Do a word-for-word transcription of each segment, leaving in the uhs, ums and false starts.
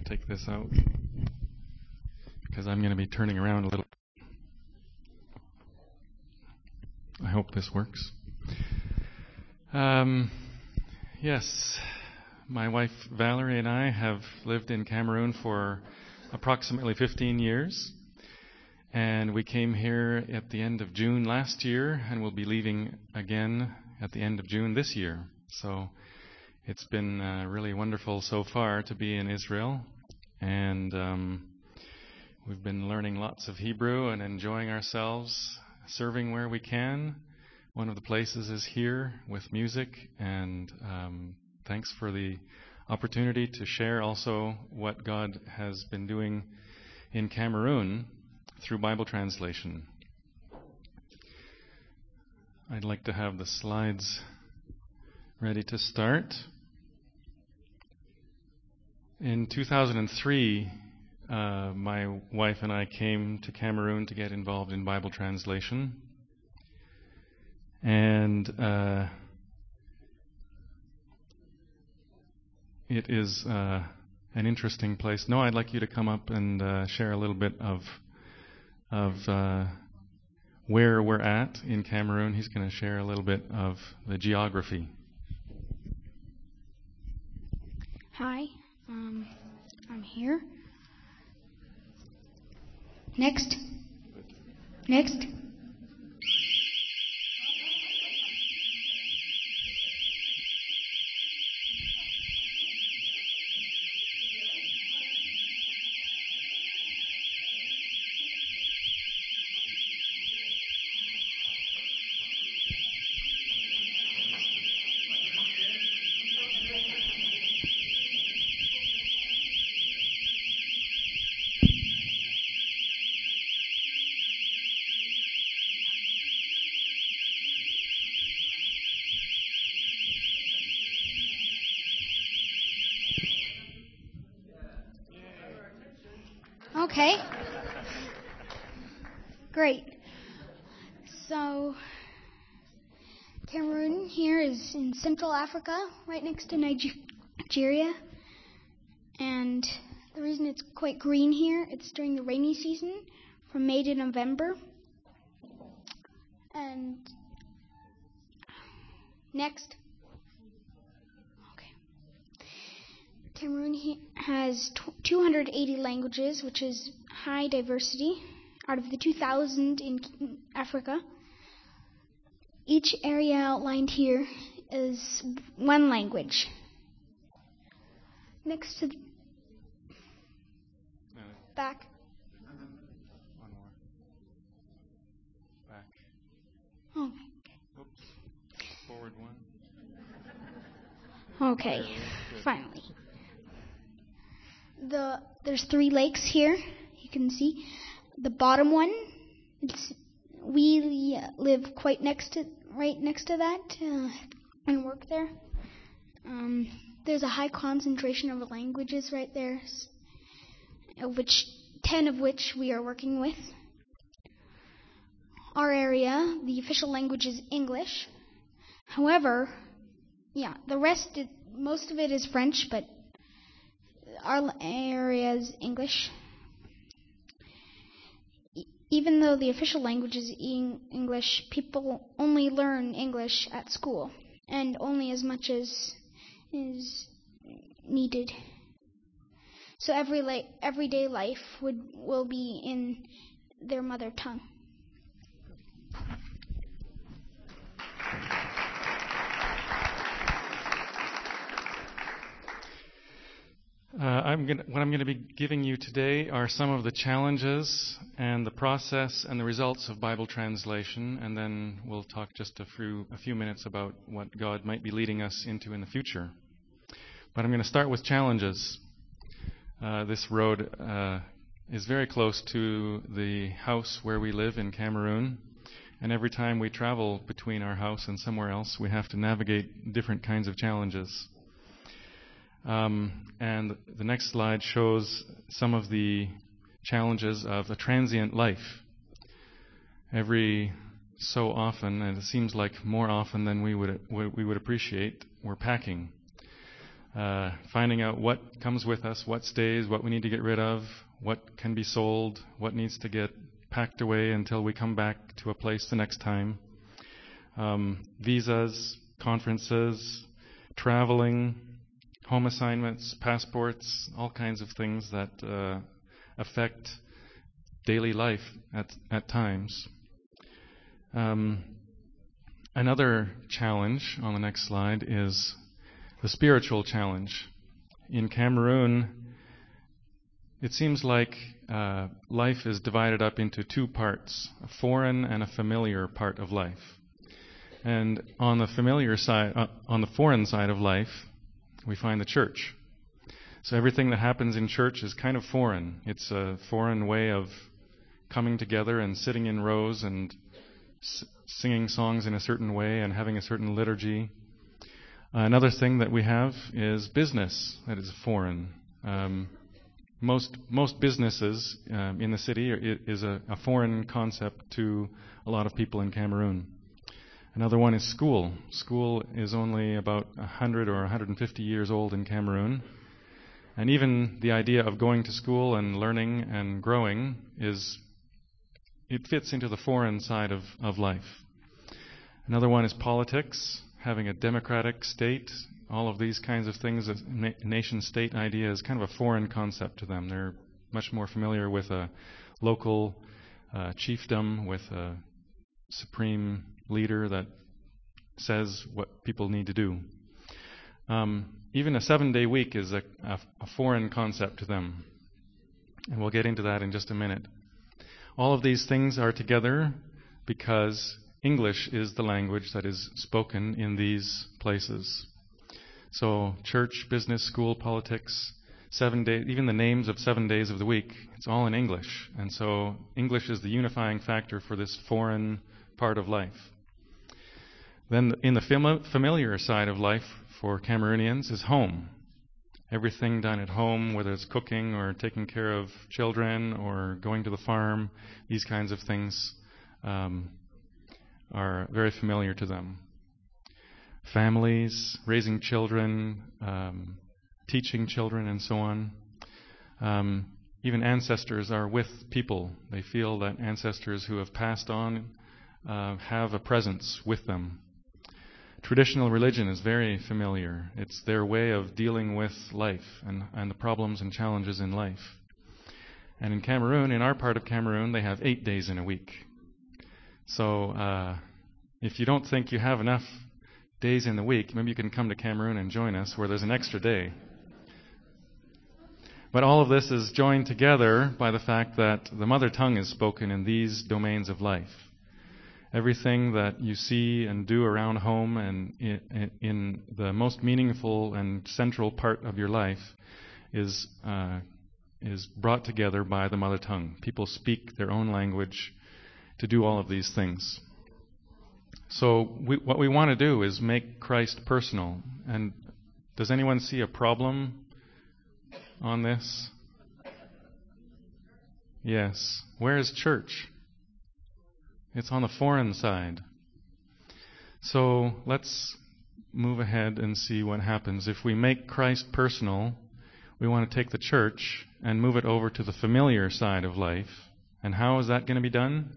take this out because I'm going to be turning around a little. I hope this works. Um, yes, my wife Valerie and I have lived in Cameroon for approximately fifteen years, and we came here at the end of June last year, and we'll be leaving again at the end of June this year. So it's been uh, really wonderful so far to be in Israel, and um, we've been learning lots of Hebrew and enjoying ourselves, serving where we can. One of the places is here with music, and um, thanks for the opportunity to share also what God has been doing in Cameroon through Bible translation. I'd like to have the slides ready to start. In two thousand three, uh, my wife and I came to Cameroon to get involved in Bible translation. And uh, it is uh, an interesting place. No, I'd like you to come up and uh, share a little bit of of uh, where we're at in Cameroon. He's going to share a little bit of the geography. Hi, um, I'm here. Next. Next. Okay. Great. So, Cameroon here is in Central Africa, right next to Nigeria. And the reason it's quite green here, it's during the rainy season, from May to November. And next. Okay. Cameroon he- has t- two hundred eighty languages, which is high diversity, out of the two thousand in Africa. Each area outlined here is one language. Next to the back. One more. Back. Oh. Oops. Forward one. Okay. Finally. The there's three lakes here. You can see the bottom one. It's, we live quite next to right next to that uh, and work there. Um, there's a high concentration of languages right there, of which ten of which we are working with. Our area, the official language is English. However, yeah, the rest, most of it is French, but our area is English. E- even though the official language is en- English, people only learn English at school, and only as much as is needed. So every la- everyday life would will be in their mother tongue. Uh, I'm gonna, what I'm going to be giving you today are some of the challenges and the process and the results of Bible translation, and then we'll talk just a few, a few minutes about what God might be leading us into in the future. But I'm going to start with challenges. Uh, this road uh, is very close to the house where we live in Cameroon, and every time we travel between our house and somewhere else, we have to navigate different kinds of challenges. Um, and the next slide shows some of the challenges of a transient life. Every so often, and it seems like more often than we would we would appreciate, we're packing. uh, finding out what comes with us, what stays, what we need to get rid of, what can be sold, what needs to get packed away until we come back to a place the next time. Um, visas, conferences, traveling, home assignments, passports, all kinds of things that uh, affect daily life at, at times. Um, another challenge on the next slide is the spiritual challenge. In Cameroon, it seems like uh, life is divided up into two parts, a foreign and a familiar part of life. And on the familiar side, uh, on the foreign side of life, we find the church. So everything that happens in church is kind of foreign. It's a foreign way of coming together and sitting in rows and s- singing songs in a certain way and having a certain liturgy. Uh, another thing that we have is business that is foreign. Um, most most businesses um, in the city are, is a, a foreign concept to a lot of people in Cameroon. Another one is school. School is only about one hundred or one hundred fifty years old in Cameroon. And even the idea of going to school and learning and growing is, it fits into the foreign side of, of life. Another one is politics, having a democratic state. All of these kinds of things, a na- nation-state idea is kind of a foreign concept to them. They're much more familiar with a local uh, chiefdom, with a supreme leader that says what people need to do. Um, even a seven-day week is a, a, a foreign concept to them. And we'll get into that in just a minute. All of these things are together because English is the language that is spoken in these places. So church, business, school, politics, seven days, even the names of seven days of the week, it's all in English. And so English is the unifying factor for this foreign part of life. Then in the fam- familiar side of life for Cameroonians is home. Everything done at home, whether it's cooking or taking care of children or going to the farm, these kinds of things um, are very familiar to them. Families, raising children, um, teaching children, and so on. Um, even ancestors are with people. They feel that ancestors who have passed on uh, have a presence with them. Traditional religion is very familiar. It's their way of dealing with life and, and the problems and challenges in life. And in Cameroon, in our part of Cameroon, they have eight days in a week. So uh, if you don't think you have enough days in the week, maybe you can come to Cameroon and join us where there's an extra day. But all of this is joined together by the fact that the mother tongue is spoken in these domains of life. Everything that you see and do around home and in, in the most meaningful and central part of your life is uh, is brought together by the mother tongue. People speak their own language to do all of these things. So we, what we want to do is make Christ personal. And does anyone see a problem on this? Yes. Where is church? It's on the foreign side. So let's move ahead and see what happens. If we make Christ personal, we want to take the church and move it over to the familiar side of life. And how is that going to be done?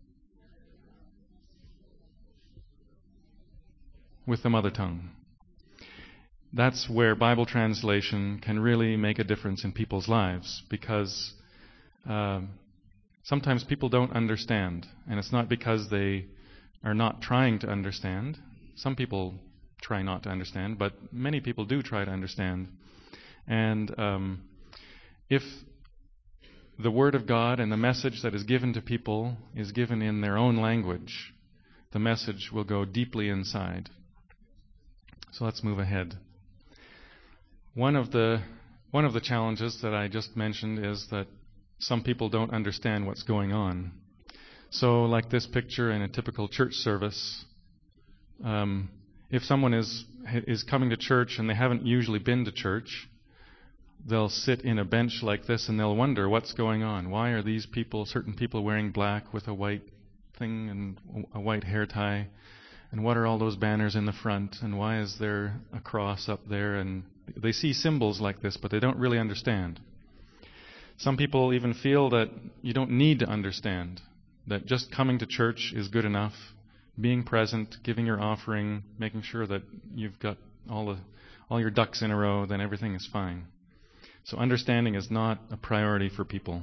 With the mother tongue. That's where Bible translation can really make a difference in people's lives, because uh, sometimes people don't understand, and it's not because they are not trying to understand. Some people try not to understand, but many people do try to understand. And um, if the Word of God and the message that is given to people is given in their own language, the message will go deeply inside. So let's move ahead. One of the one of the challenges that I just mentioned is that some people don't understand what's going on. So, like this picture in a typical church service, um, if someone is is coming to church and they haven't usually been to church, they'll sit in a bench like this and they'll wonder what's going on. Why are these people, certain people, wearing black with a white thing and a white hair tie? And what are all those banners in the front? And why is there a cross up there? And they see symbols like this, but they don't really understand. Some people even feel that you don't need to understand, that just coming to church is good enough, being present, giving your offering, making sure that you've got all the all your ducks in a row, then everything is fine. So understanding is not a priority for people.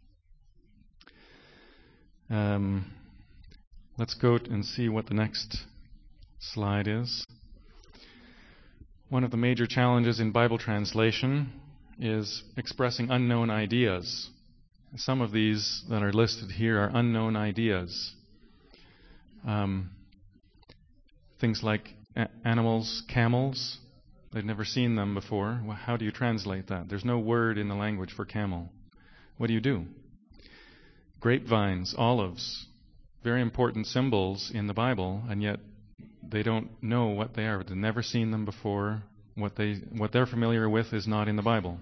Um, let's go and see what the next slide is. One of the major challenges in Bible translation is expressing unknown ideas. Some of these that are listed here are unknown ideas. Um, things like a- animals, camels. They've never seen them before. Well, how do you translate that? There's no word in the language for camel. What do you do? Grapevines, olives, very important symbols in the Bible, and yet they don't know what they are. They've never seen them before. What they what they're familiar with is not in the Bible.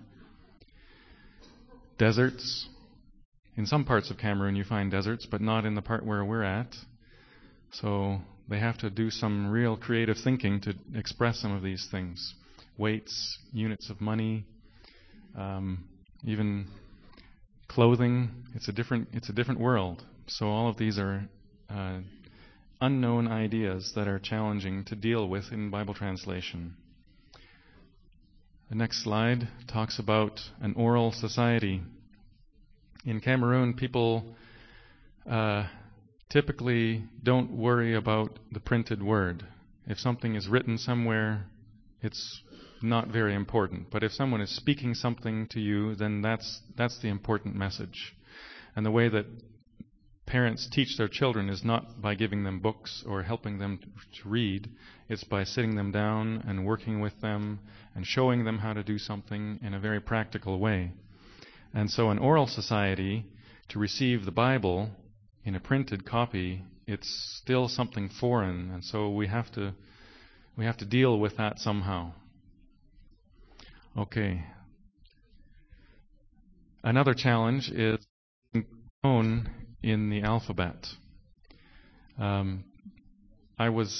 Deserts. In some parts of Cameroon you find deserts, but not in the part where we're at. So they have to do some real creative thinking to express some of these things. Weights, units of money, um, even clothing. It's a different it's a different world. So all of these are uh, unknown ideas that are challenging to deal with in Bible translation. The next slide talks about an oral society. In Cameroon, people uh, typically don't worry about the printed word. If something is written somewhere, it's not very important. But if someone is speaking something to you, then that's that's the important message. And the way that parents teach their children is not by giving them books or helping them to read. It's by sitting them down and working with them and showing them how to do something in a very practical way. And so an oral society, to receive the Bible in a printed copy, it's still something foreign, and so we have to we have to deal with that somehow. Okay. Another challenge is tone in the alphabet. Um, I was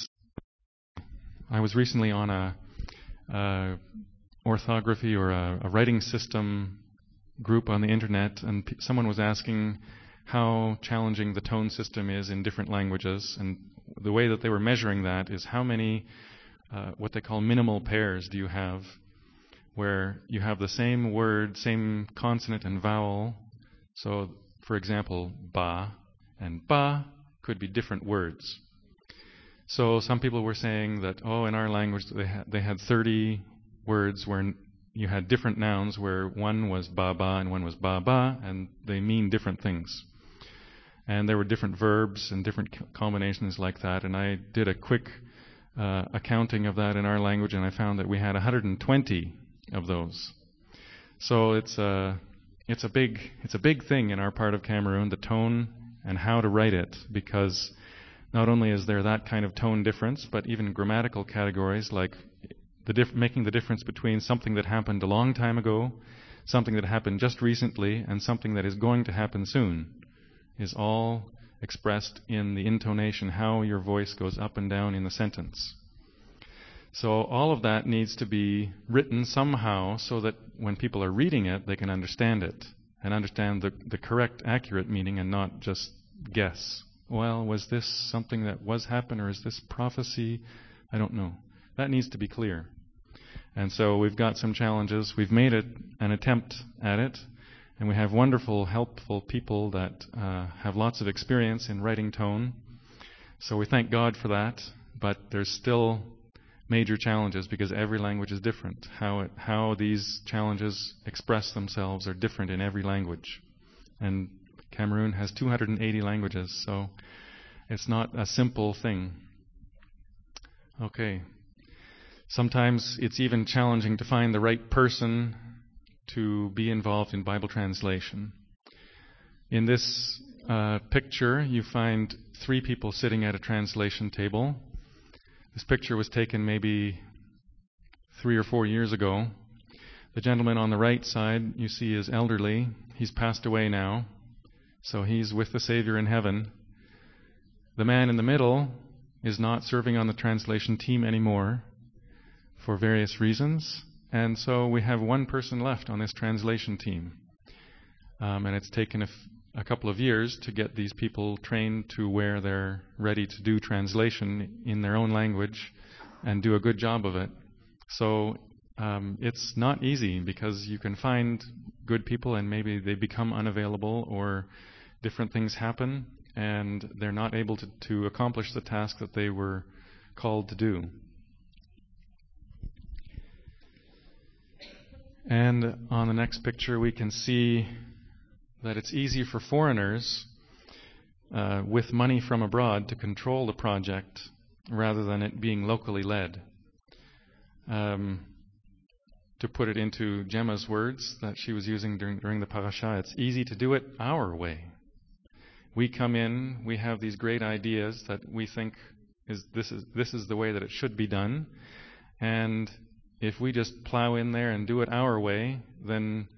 I was recently on a, a orthography or a, a writing system group on the internet, and p- someone was asking how challenging the tone system is in different languages, and the way that they were measuring that is how many uh, what they call minimal pairs do you have, where you have the same word, same consonant and vowel. So, for example, ba and ba could be different words. So some people were saying that, oh, in our language they, ha- they had thirty words where n- you had different nouns, where one was ba ba and one was ba ba, and they mean different things. And there were different verbs and different c- combinations like that. And I did a quick uh, accounting of that in our language, and I found that we had one hundred twenty of those. So it's a it's a big it's a big thing in our part of Cameroon, the tone and how to write it, because not only is there that kind of tone difference, but even grammatical categories like the dif- making the difference between something that happened a long time ago, something that happened just recently, and something that is going to happen soon, is all expressed in the intonation, how your voice goes up and down in the sentence. So all of that needs to be written somehow so that when people are reading it, they can understand it and understand the, the correct, accurate meaning and not just guess. Well, was this something that was happened, or is this prophecy? I don't know. That needs to be clear. And so we've got some challenges. We've made it an attempt at it, and we have wonderful, helpful people that uh, have lots of experience in writing tone. So we thank God for that, but there's still major challenges because every language is different. How it, how these challenges express themselves are different in every language. And Cameroon has two hundred eighty languages, so it's not a simple thing. Okay. Sometimes it's even challenging to find the right person to be involved in Bible translation. In this uh, picture, you find three people sitting at a translation table. This picture was taken maybe three or four years ago. The gentleman on the right side, you see, is elderly. He's passed away now, so he's with the Savior in heaven. The man in the middle is not serving on the translation team anymore for various reasons, and so we have one person left on this translation team. Um, and it's taken a, f- a couple of years to get these people trained to where they're ready to do translation in their own language and do a good job of it. So um, it's not easy, because you can find good people and maybe they become unavailable or different things happen and they're not able to, to accomplish the task that they were called to do. And on the next picture we can see that it's easy for foreigners uh, with money from abroad to control the project rather than it being locally led. Um, to put it into Gemma's words that she was using during, during the parasha, it's easy to do it our way. We come in, we have these great ideas that we think is this is this is the way that it should be done, and if we just plow in there and do it our way, then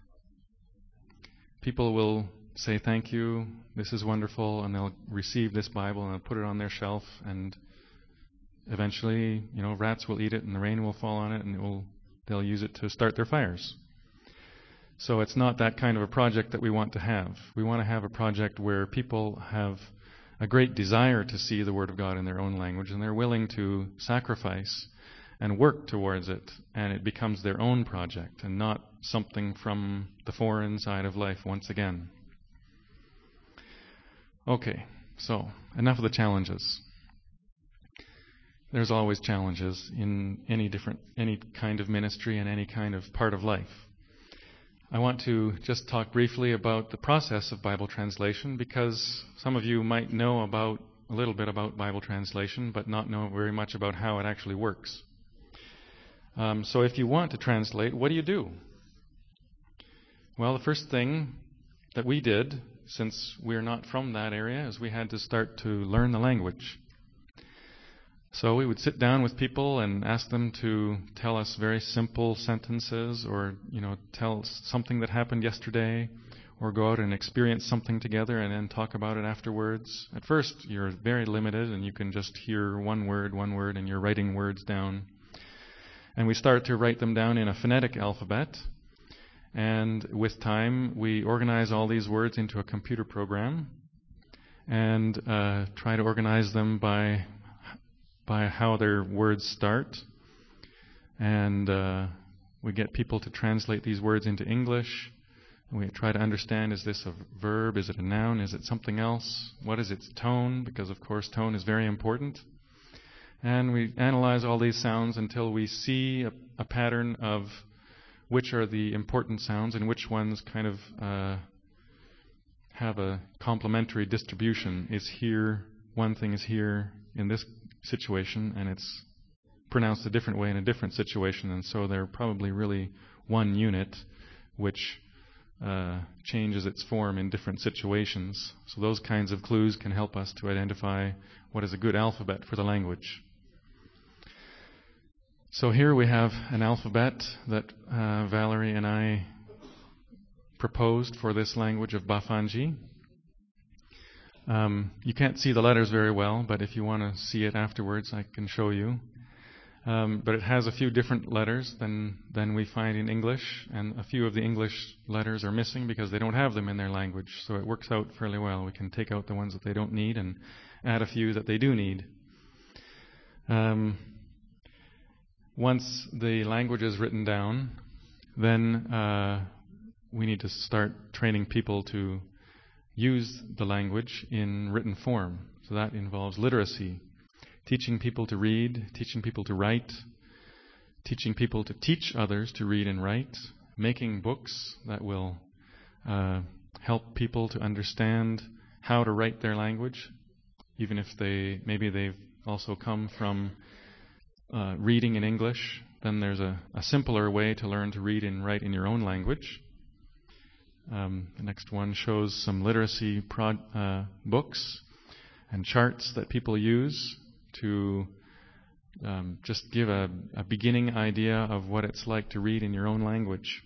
people will say thank you, this is wonderful, and they'll receive this Bible and they'll put it on their shelf, and eventually, you know, rats will eat it and the rain will fall on it, and it will, they'll use it to start their fires. So it's not that kind of a project that we want to have. We want to have a project where people have a great desire to see the Word of God in their own language, and they're willing to sacrifice and work towards it, and it becomes their own project and not something from the foreign side of life once again. Okay, so enough of the challenges. There's always challenges in any different, any kind of ministry and any kind of part of life. I want to just talk briefly about the process of Bible translation, because some of you might know about a little bit about Bible translation, but not know very much about how it actually works. Um, so if you want to translate, what do you do? Well, the first thing that we did, since we're not from that area, is we had to start to learn the language. So we would sit down with people and ask them to tell us very simple sentences, or, you know, tell something that happened yesterday, or go out and experience something together and then talk about it afterwards. At first, you're very limited and you can just hear one word, one word, and you're writing words down. And we start to write them down in a phonetic alphabet. And with time, we organize all these words into a computer program and uh, try to organize them by by how their words start. And uh, we get people to translate these words into English. And we try to understand, is this a verb? Is it a noun? Is it something else? What is its tone? Because, of course, tone is very important. And we analyze all these sounds until we see a, a pattern of which are the important sounds and which ones kind of uh, have a complementary distribution. Is here, one thing is here in this situation, and it's pronounced a different way in a different situation, and so they're probably really one unit which uh, changes its form in different situations. So those kinds of clues can help us to identify what is a good alphabet for the language. So here we have an alphabet that uh, Valerie and I proposed for this language of Bafanji. Um, you can't see the letters very well, but if you want to see it afterwards, I can show you. Um, but it has a few different letters than, than we find in English, and a few of the English letters are missing because they don't have them in their language, so it works out fairly well. We can take out the ones that they don't need and add a few that they do need. Um, once the language is written down, then uh, we need to start training people to use the language in written form. So that involves literacy, teaching people to read, teaching people to write, teaching people to teach others to read and write, making books that will uh, help people to understand how to write their language, even if they maybe they've also come from uh, reading in English. Then there's a, a simpler way to learn to read and write in your own language. Um, the next one shows some literacy prod, uh, books and charts that people use to um, just give a, a beginning idea of what it's like to read in your own language.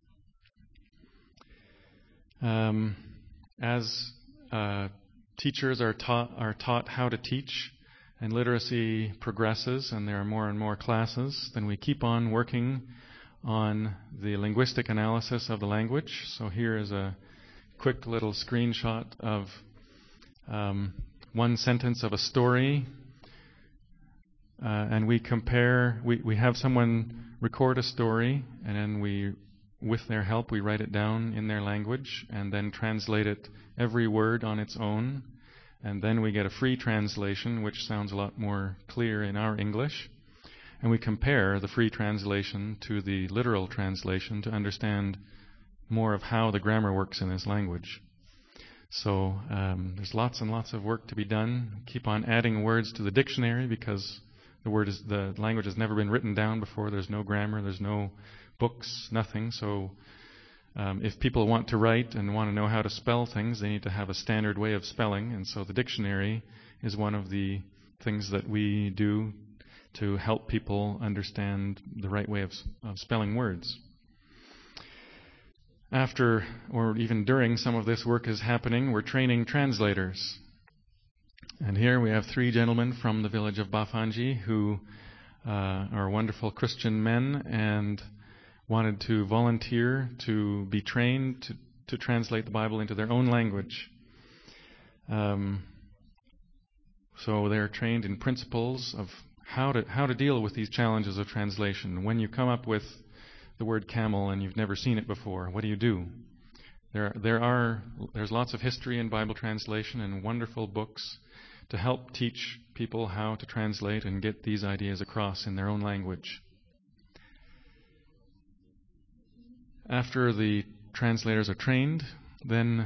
Um, as uh, teachers are taught are taught how to teach, and literacy progresses and there are more and more classes, then we keep on working on the linguistic analysis of the language. So here is a quick little screenshot of um, one sentence of a story. Uh, and we compare, we, we have someone record a story, and then we, with their help, we write it down in their language and then translate it, every word on its own. And then we get a free translation, which sounds a lot more clear in our English. And we compare the free translation to the literal translation to understand more of how the grammar works in this language. So um, there's lots and lots of work to be done. Keep on adding words to the dictionary because the word is the language has never been written down before. There's no grammar, there's no books, nothing. So um, if people want to write and want to know how to spell things, they need to have a standard way of spelling. And so the dictionary is one of the things that we do to help people understand the right way of, of spelling words. After, or even during some of this work is happening, we're training translators. And here we have three gentlemen from the village of Bafanji who uh, are wonderful Christian men and wanted to volunteer to be trained to, to translate the Bible into their own language. Um, so they're trained in principles of how to how to deal with these challenges of translation. When you come up with the word camel and you've never seen it before, what do you do? There there are there's lots of history in Bible translation and wonderful books to help teach people how to translate and get these ideas across in their own language. After the translators are trained, then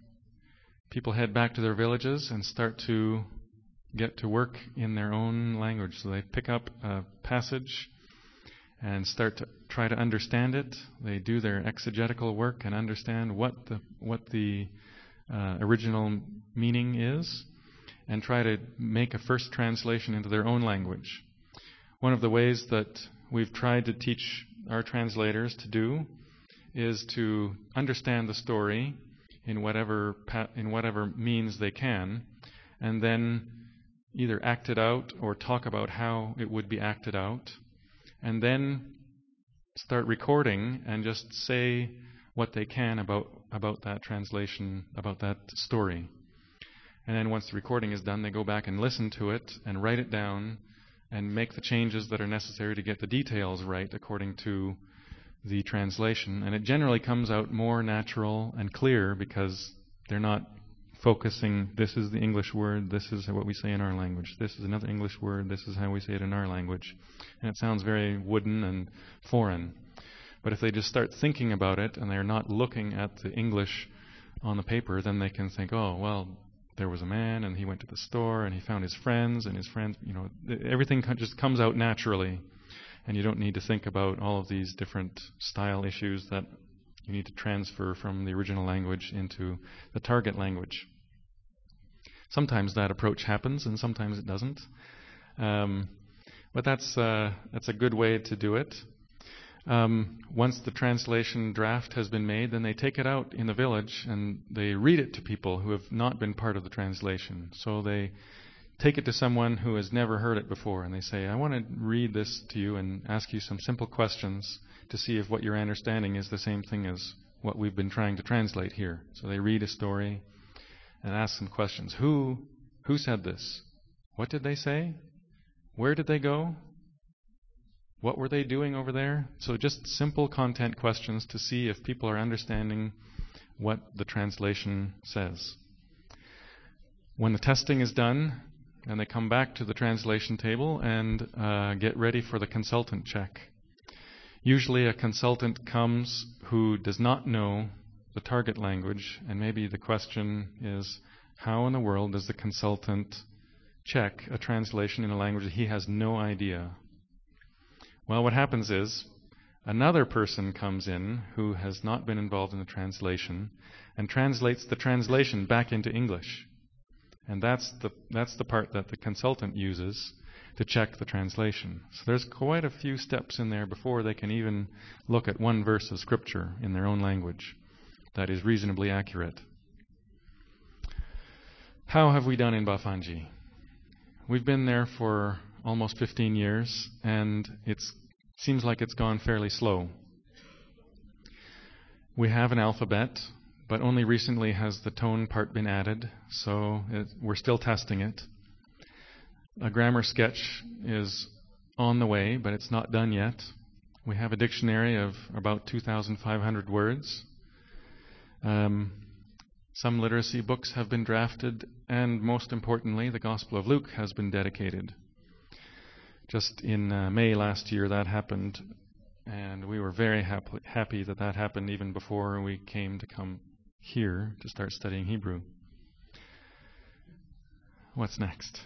people head back to their villages and start to get to work in their own language. So they pick up a passage and start to try to understand it. They do their exegetical work and understand what the what the uh, original meaning is, and try to make a first translation into their own language. One of the ways that we've tried to teach our translators to do is to understand the story in whatever pa- in whatever means they can, and then either act it out or talk about how it would be acted out, and then start recording and just say what they can about about that translation, about that story. And then once the recording is done, they go back and listen to it and write it down and make the changes that are necessary to get the details right according to the translation. And it generally comes out more natural and clear because they're not focusing, this is the English word, this is what we say in our language, this is another English word, this is how we say it in our language. And it sounds very wooden and foreign. But if they just start thinking about it and they're not looking at the English on the paper, then they can think, oh, well, there was a man and he went to the store and he found his friends and his friends, you know, everything just comes out naturally. And you don't need to think about all of these different style issues that you need to transfer from the original language into the target language. Sometimes that approach happens and sometimes it doesn't. Um, but that's, uh, that's a good way to do it. Um, once the translation draft has been made, then they take it out in the village and they read it to people who have not been part of the translation. So they take it to someone who has never heard it before and they say, I want to read this to you and ask you some simple questions to see if what you're understanding is the same thing as what we've been trying to translate here. So they read a story and ask some questions. Who, who said this? What did they say? Where did they go? What were they doing over there? So just simple content questions to see if people are understanding what the translation says. When the testing is done, and they come back to the translation table and uh, get ready for the consultant check. Usually a consultant comes who does not know the target language, and maybe the question is, how in the world does the consultant check a translation in a language that he has no idea? Well, what happens is another person comes in who has not been involved in the translation and translates the translation back into English. And that's the that's the part that the consultant uses to check the translation. So there's quite a few steps in there before they can even look at one verse of Scripture in their own language that is reasonably accurate. How have we done in Bafanji? we've been there for almost fifteen years, and it seems like it's gone fairly slow. We have an alphabet, but only recently has the tone part been added, so it, we're still testing it. A grammar sketch is on the way, but it's not done yet. We have a dictionary of about two thousand five hundred words. Um, some literacy books have been drafted, and most importantly, the Gospel of Luke has been dedicated. Just in uh, May last year that happened, and we were very happy, happy that that happened even before we came to come here to start studying Hebrew. What's next?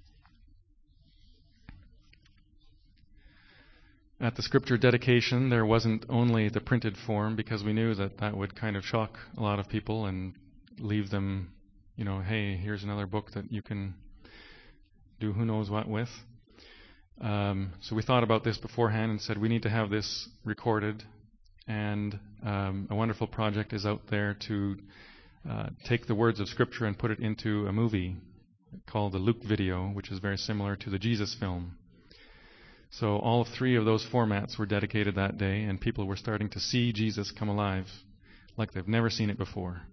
At the scripture dedication, there wasn't only the printed form, because we knew that that would kind of shock a lot of people and leave them, you know, hey, here's another book that you can do who knows what with. Um, so we thought about this beforehand and said we need to have this recorded, and um, a wonderful project is out there to uh, take the words of Scripture and put it into a movie called the Luke video, which is very similar to the Jesus film. So all three of those formats were dedicated that day, and people were starting to see Jesus come alive like they've never seen it before.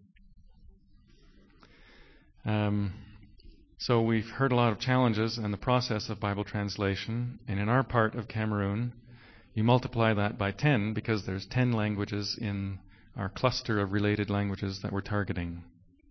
Um, so we've heard a lot of challenges in the process of Bible translation, and in our part of Cameroon, you multiply that by ten because there's ten languages in our cluster of related languages that we're targeting.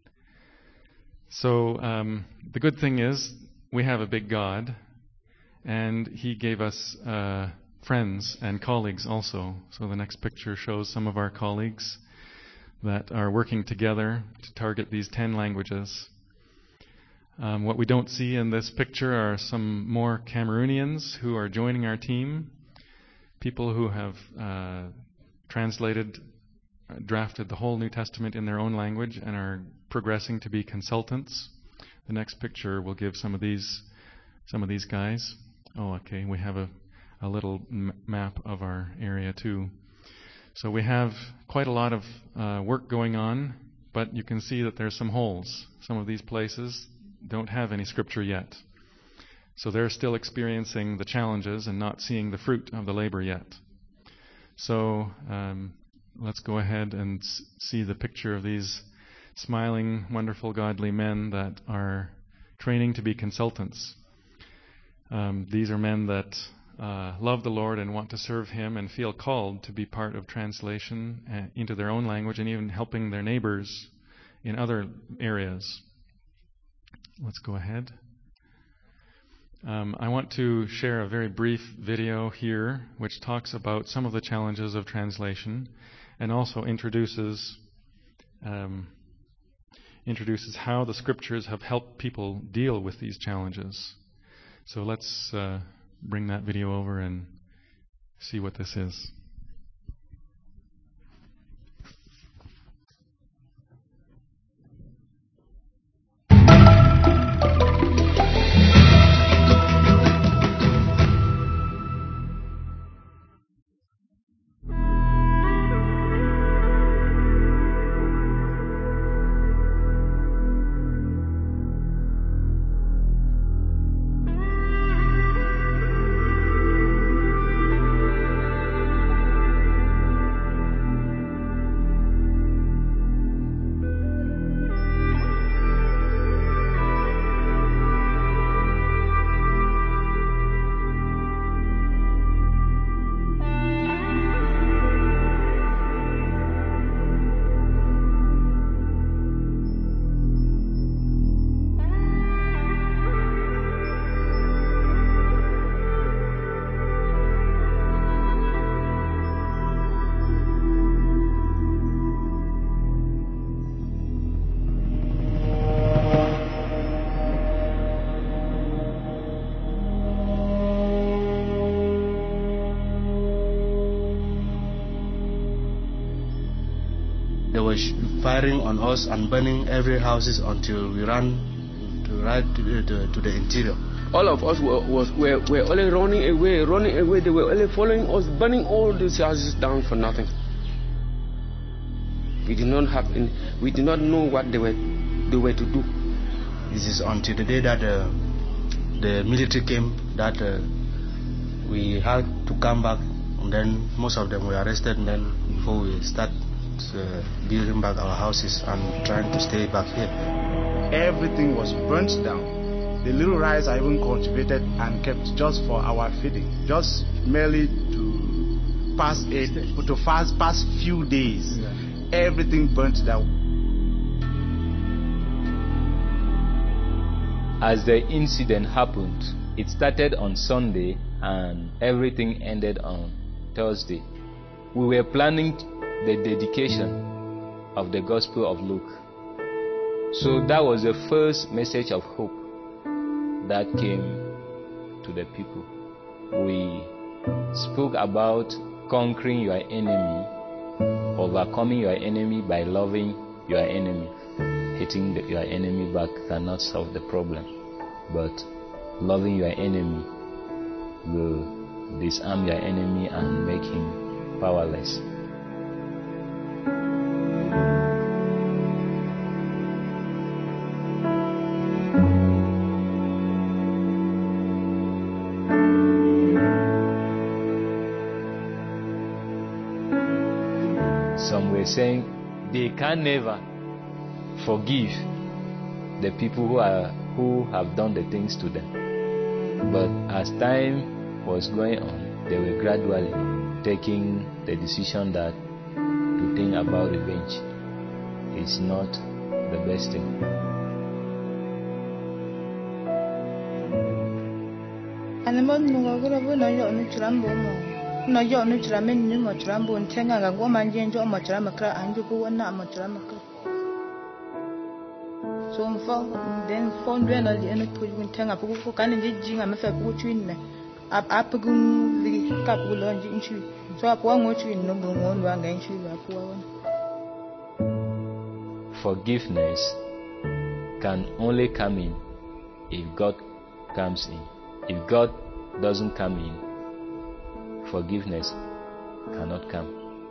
So um, the good thing is we have a big God, and He gave us uh, friends and colleagues also. So the next picture shows some of our colleagues that are working together to target these ten languages. Um, what we don't see in this picture are some more Cameroonians who are joining our team, people who have uh, translated, uh, drafted the whole New Testament in their own language and are progressing to be consultants. The next picture will give some of these some of these guys. Oh, okay, we have a, a little m- map of our area too. So we have quite a lot of uh, work going on, but you can see that there's some holes. Some of these places don't have any scripture yet. So they're still experiencing the challenges and not seeing the fruit of the labor yet. So um, let's go ahead and s- see the picture of these smiling, wonderful, godly men that are training to be consultants. Um, these are men that uh, love the Lord and want to serve Him and feel called to be part of translation uh, into their own language and even helping their neighbors in other areas. Let's go ahead. Um, I want to share a very brief video here which talks about some of the challenges of translation and also introduces um, introduces how the Scriptures have helped people deal with these challenges. So let's uh, bring that video over and see what this is. They were firing on us and burning every houses until we ran to right to the, to the interior. All of us were, was, were, were only running away, running away. They were only following us, burning all these houses down for nothing. We did not have any, we did not know what they were they were to do. This is until the day that uh, the military came, that uh, we had to come back, and then most of them were arrested, and then before we start uh, building back our houses and trying to stay back here. Everything was burnt down. The little rice I even cultivated and kept just for our feeding, just merely to pass it, to fast past few days. Yeah. Everything burnt down. As the incident happened, it started on Sunday and everything ended on Thursday. We were planning the dedication of the Gospel of Luke. So that was the first message of hope that came to the people. We spoke about conquering your enemy, overcoming your enemy by loving your enemy. Hitting the, your enemy back cannot solve the problem, but loving your enemy will disarm your enemy and make him powerless. Some were saying they can never forgive the people who are who have done the things to them. But as time was going on, they were gradually taking the decision that to think about revenge is not the best thing. No, yo no tramen ni mo trambo ntenga ga goma njenjo mo trama kra anju ko na mo trama kra. So mfo then phone do na di ene puju ntenga puku ko kan nji jinga me fe puku twin ne. Ap ap gun li ka puku lo nji nchi. So ap wa ngo twin no bo ngo wa nga nchi wa ap wa. Forgiveness can only come in if God comes in. If God doesn't come in, forgiveness cannot come.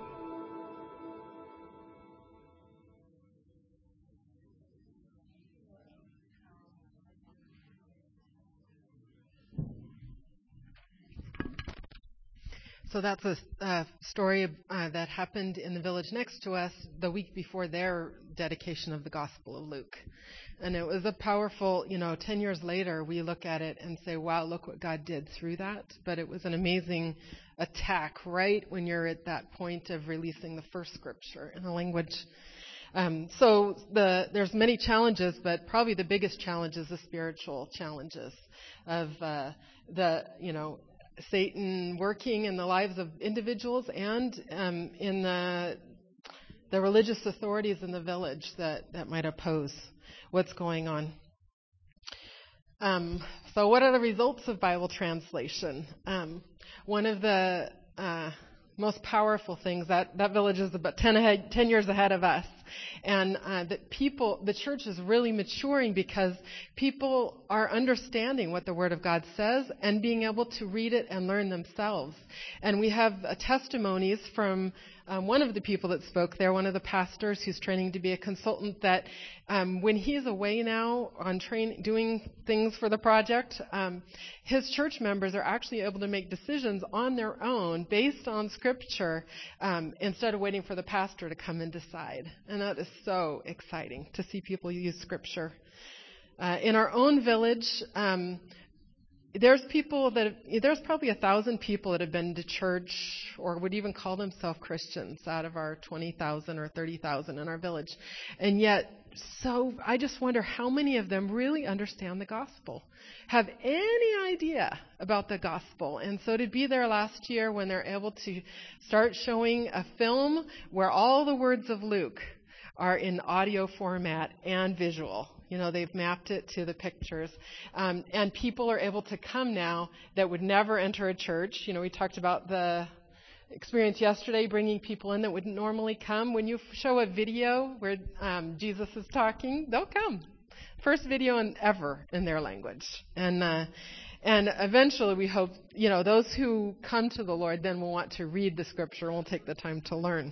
So that's a uh, story uh, that happened in the village next to us the week before their dedication of the Gospel of Luke. And it was a powerful, you know, ten years later, we look at it and say, wow, look what God did through that. But it was an amazing attack right when you're at that point of releasing the first scripture in a language. Um, so the, there's many challenges, but probably the biggest challenge is the spiritual challenges of uh, the, you know, Satan working in the lives of individuals and um, in the, the religious authorities in the village that, that might oppose what's going on. Um, so what are the results of Bible translation? Um, one of the uh, most powerful things, that, that village is about ten, ahead, ten years ahead of us. And uh, that people, the church is really maturing because people are understanding what the Word of God says and being able to read it and learn themselves. And we have uh, testimonies from um, one of the people that spoke there, one of the pastors who's training to be a consultant, that um, when he's away now on train, doing things for the project, um, his church members are actually able to make decisions on their own based on Scripture um, instead of waiting for the pastor to come and decide. And that is so exciting to see people use Scripture. Uh, in our own village, um, there's people that have, there's probably a thousand people that have been to church or would even call themselves Christians out of our twenty thousand or thirty thousand in our village. And yet, so I just wonder how many of them really understand the gospel, have any idea about the gospel. And so to be there last year when they're able to start showing a film where all the words of Luke are in audio format and visual. You know, they've mapped it to the pictures. Um, and people are able to come now that would never enter a church. You know, we talked about the experience yesterday, bringing people in that wouldn't normally come. When you show a video where um, Jesus is talking, they'll come. First video in, ever in their language. And uh, and eventually we hope, you know, those who come to the Lord then will want to read the Scripture and will take the time to learn.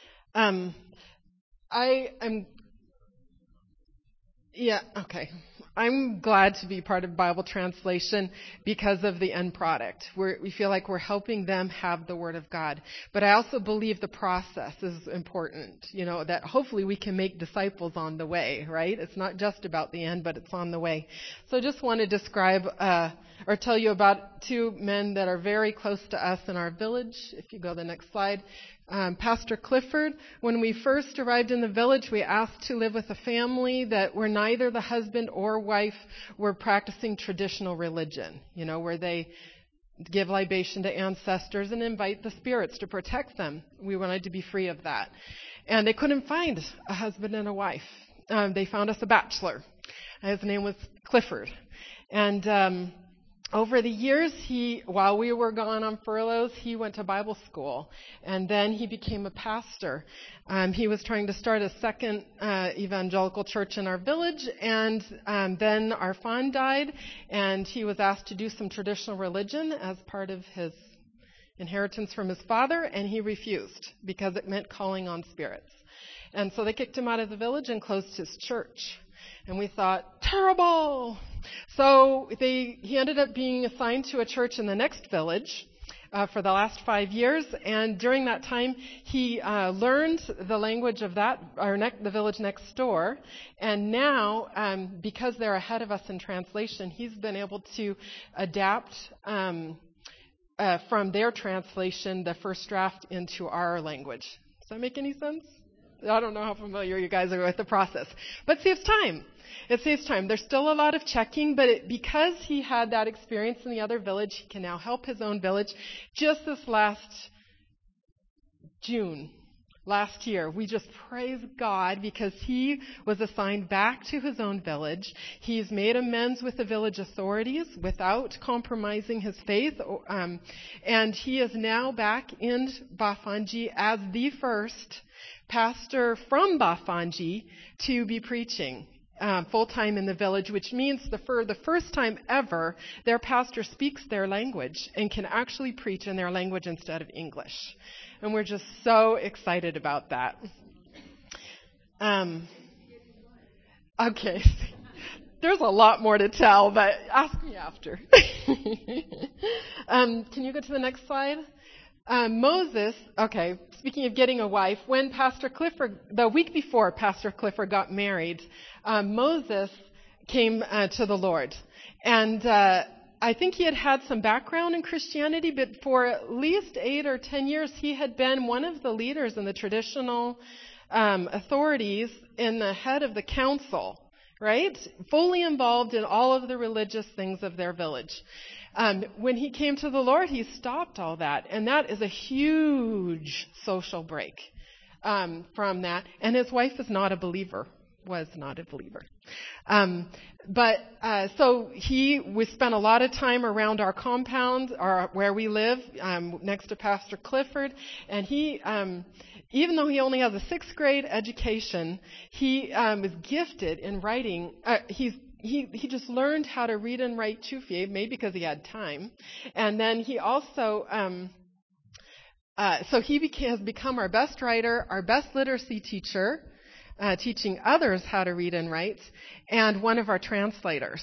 Um, I am... Yeah, okay. I'm glad to be part of Bible translation because of the end product. We're, we feel like we're helping them have the Word of God. But I also believe the process is important, you know, that hopefully we can make disciples on the way, right? It's not just about the end, but it's on the way. So I just want to describe uh, or tell you about two men that are very close to us in our village. If you go to the next slide. Um, Pastor Clifford, when we first arrived in the village, we asked to live with a family that were neither the husband or wife were practicing traditional religion, you know, where they give libation to ancestors and invite the spirits to protect them. We wanted to be free of that. And they couldn't find a husband and a wife. Um, they found us a bachelor. His name was Clifford. And um over the years, he, while we were gone on furloughs, he went to Bible school, and then he became a pastor. Um, he was trying to start a second uh, evangelical church in our village, and um, then our fawn died, and he was asked to do some traditional religion as part of his inheritance from his father, and he refused because it meant calling on spirits. And so they kicked him out of the village and closed his church. And we thought, terrible! So they, he ended up being assigned to a church in the next village uh, for the last five years. And during that time, he uh, learned the language of that, or ne- the village next door. And now, um, because they're ahead of us in translation, he's been able to adapt um, uh, from their translation the first draft into our language. Does that make any sense? I don't know how familiar you guys are with the process. But it saves time. It saves time. There's still a lot of checking, but it, because he had that experience in the other village, he can now help his own village. Just this last June, last year, we just praise God because he was assigned back to his own village. He's made amends with the village authorities without compromising his faith. Um, and he is now back in Bafanji as the first pastor from Bafanji to be preaching uh, full-time in the village, which means the, for the first time ever, their pastor speaks their language and can actually preach in their language instead of English. And we're just so excited about that. Um, okay. There's a lot more to tell, but ask me after. um, can you go to the next slide? Um, Moses, okay, speaking of getting a wife, when Pastor Clifford, the week before Pastor Clifford got married, um, Moses came uh, to the Lord. And uh, I think he had had some background in Christianity, but for at least eight or ten years, he had been one of the leaders in the traditional um, authorities and the head of the council, right? Fully involved in all of the religious things of their village. Um, when he came to the Lord, he stopped all that. And that is a huge social break um, from that. And his wife is not a believer, was not a believer. Um, but uh, so he, we spent a lot of time around our compound, or where we live, um, next to Pastor Clifford. And he, um, even though he only has a sixth grade education, he um, is gifted in writing. Uh, he's He he just learned how to read and write Chufi, maybe because he had time. And then he also, um, uh, so he beca- has become our best writer, our best literacy teacher, uh, teaching others how to read and write, and one of our translators.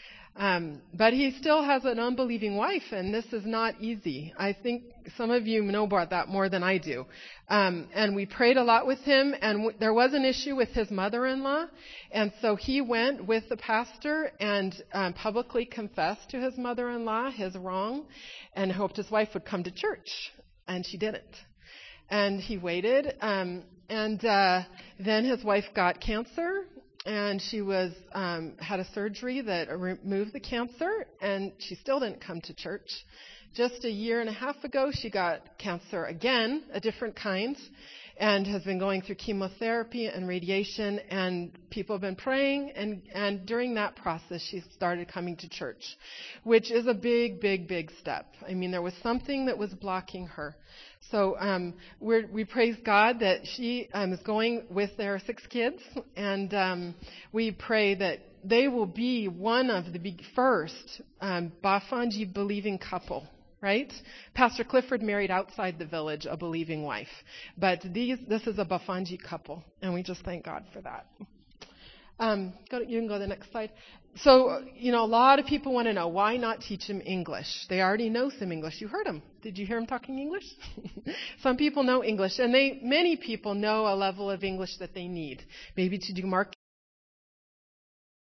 Um, but he still has an unbelieving wife, and this is not easy. I think some of you know about that more than I do. Um, and we prayed a lot with him, and w- there was an issue with his mother-in-law, and so he went with the pastor and um, publicly confessed to his mother-in-law his wrong, and hoped his wife would come to church, and she didn't. And he waited, um, and uh, then his wife got cancer. And she was um, had a surgery that removed the cancer, and she still didn't come to church. Just a year and a half ago, she got cancer again, a different kind, and has been going through chemotherapy and radiation, and people have been praying, and, and during that process, she started coming to church, which is a big, big, big step. I mean, there was something that was blocking her. So um, we're, we praise God that she um, is going with their six kids, and um, we pray that they will be one of the big first um, Bafanji believing couple, right? Pastor Clifford married outside the village a believing wife, but these this is a Bafanji couple, and we just thank God for that. Um, go, you can go to the next slide. So, you know, a lot of people want to know, why not teach them English? They already know some English. You heard them. Did you hear them talking English? Some people know English, and they, many people know a level of English that they need, maybe to do market